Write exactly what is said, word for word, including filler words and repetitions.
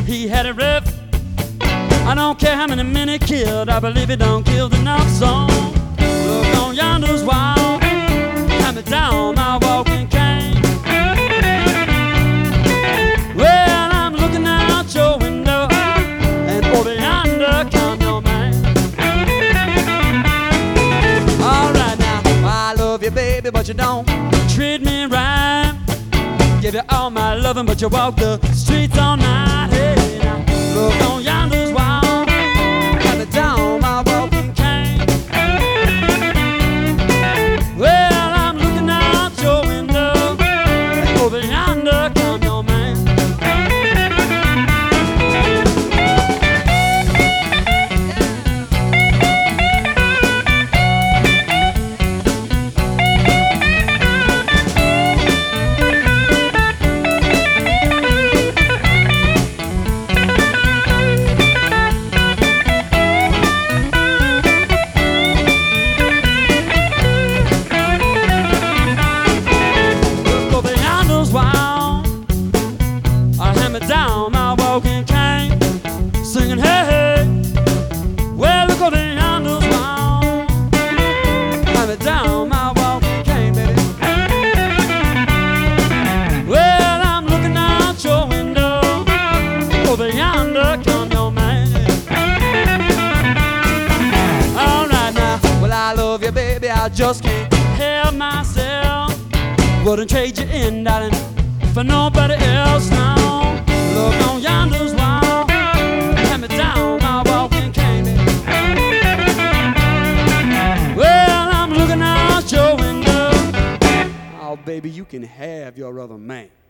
he had it rough. I don't care how many men he killed, I believe he done killed enough. So look on yonder's wall, hand me down my walking cane. Well, I'm looking out your window, and over yonder come your man. All right now, I love you, baby, but you don't treat me right. Give you all my loving, but you walk the streets all night. Hey, now, look on yonder's wall, got me down my walking cane. Well, I'm looking out your window, and over yonder come your man. Down my walking cane, singing hey hey. Well, look over yonder's wall, hand me down my walking cane, baby. Well, I'm looking out your window, over yonder come your man. All right now, well, I love you, baby, I just can't help myself. Wouldn't trade you in, darling, for nobody else now. Look on yonder's wall, hand me down my walking cane. Well, I'm looking out your window. Oh, baby, you can have your other man.